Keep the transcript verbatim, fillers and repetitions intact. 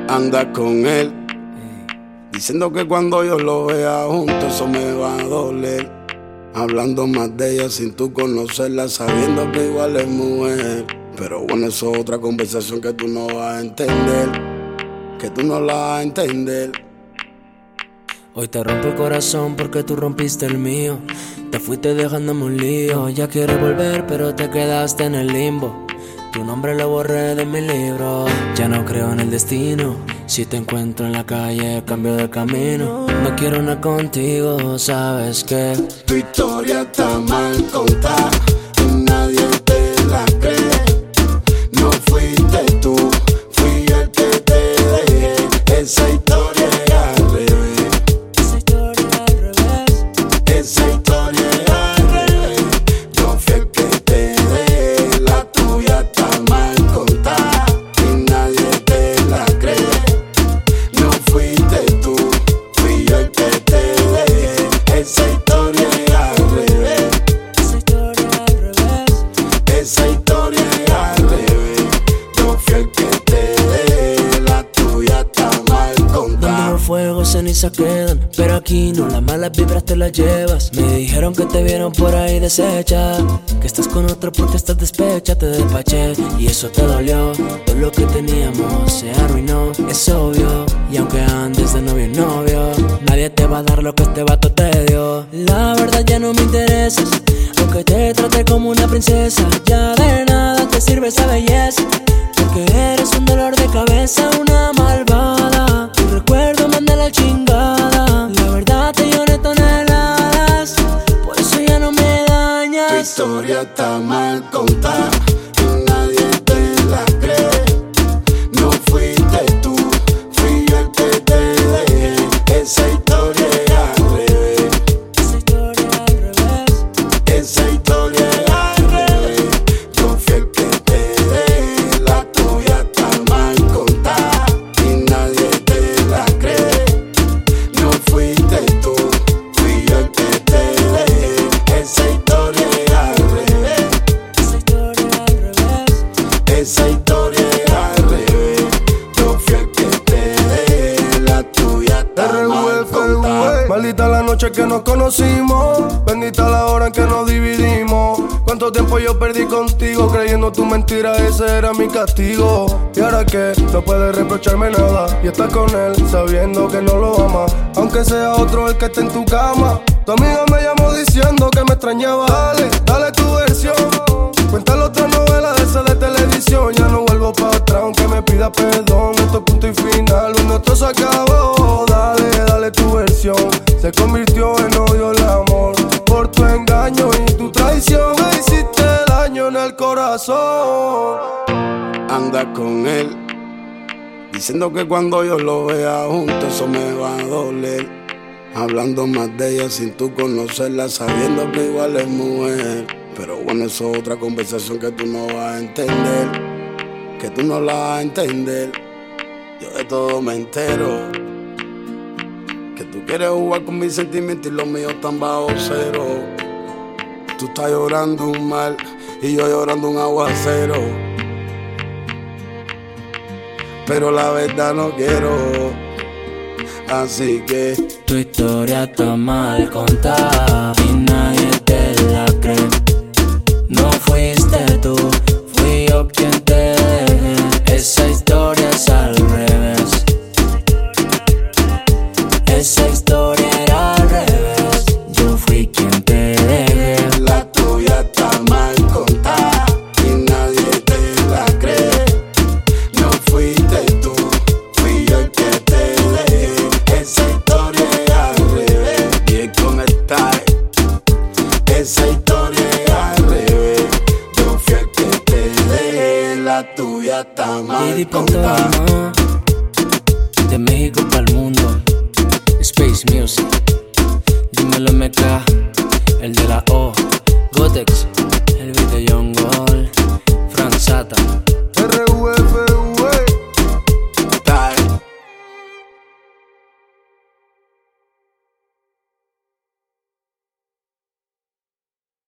anda con él, diciendo que cuando yo lo vea junto eso me va a doler. Hablando más de ella sin tú conocerla, sabiendo que igual es mujer. Pero bueno, eso es otra conversación que tú no vas a entender, que tú no la vas a entender. Hoy te rompo el corazón porque tú rompiste el mío. Te fuiste dejándome un lío. Ya quieres volver pero te quedaste en el limbo. Tu nombre lo borré de mi libro. Ya no creo en el destino. Si te encuentro en la calle cambio de camino. No quiero nada contigo, sabes que tu historia está mal contada y nadie te la cree. No fuiste tú, fui el que te dejé. Esa historia es al revés. Esa historia es al revés. Esa historia es al revés. Yo fui el que te dejé. La tuya está mal contada y nadie te la cree. No fuiste tú, fui yo el que te dejé. Esa historia es al revés. Esa historia es al revés. Esa historia es al revés. Yo fui el que te dejé. La tuya está mal contada. Donde los fuegos cenizas quedan, pero aquí no, las malas vibras te las llevas. Me dijeron que te vieron por ahí deshecha, que estás con otro porque estás despecha. Te despaché y eso te dolió. Todo lo que teníamos se arruinó, es obvio. Y aunque andes de novio en novio, nadie te va a dar lo que este vato te dio. La verdad ya no me interesas, aunque te trate como una princesa. Ya de nada te sirve esa belleza, porque eres un dolor de cabeza, una malvada. Tu recuerdo manda la chingada. La verdad te lloré toneladas, por eso ya no me dañas. Tu historia está mal contada y nadie te la cree. No fuiste tú, fui yo el que te dejé. Esa historia es al revés. Esa historia es al revés. Esa historia es al revés. Yo fui el que te dejé. La tuya está mal contada y nadie te la cree. No fuiste tú, fui yo el que te dejé. Esa historia es al revés. Esa historia es al revés. Esa historia es al revés. Yo fui el que te dejé. La tuya está mal contada. Maldita la noche que nos conocimos, bendita la hora en que nos dividimos. Cuánto tiempo yo perdí contigo, creyendo tu mentira, ese era mi castigo. Y ahora que no puedes reprocharme nada, y estás con él sabiendo que no lo amas, aunque sea otro el que esté en tu cama. Tu amiga me llamó diciendo que me extrañaba. Dale, dale tu versión, cuéntale otra novela de esa de televisión. Ya no vuelvo para atrás aunque me pida perdón. Esto es punto y final, lo nuestro se acabó. Dale, dale tu versión, se convirtió en odio el amor. Por tu engaño y tu traición me hiciste daño en el corazón. Anda con él, diciendo que cuando yo lo vea junto eso me va a doler. Hablando más de ella sin tú conocerla, sabiendo que igual es mujer. Pero bueno, eso es otra conversación que tú no vas a entender, que tú no la vas a entender. Yo de todo me entero, que tú quieres jugar con mis sentimientos y los míos están bajo cero. Tú estás llorando un mal y yo llorando un aguacero, pero la verdad no quiero, así que tu historia está mal contada y nadie te la cree. No fuiste tú, fui yo quien te dejé. Esa historia es al revés. Esa historia era al revés. Yo fui quien te dejé. la tuya está mal contada y nadie te la cree. No fuiste tú, fui yo el que te dejé. Esa historia es al revés. Bien conectada. Esa historia es al revés. Yo fui el que te dejé. La tuya está mal contada. De México para el mundo, Space Music. Dímelo M K, el de la O, Gotex.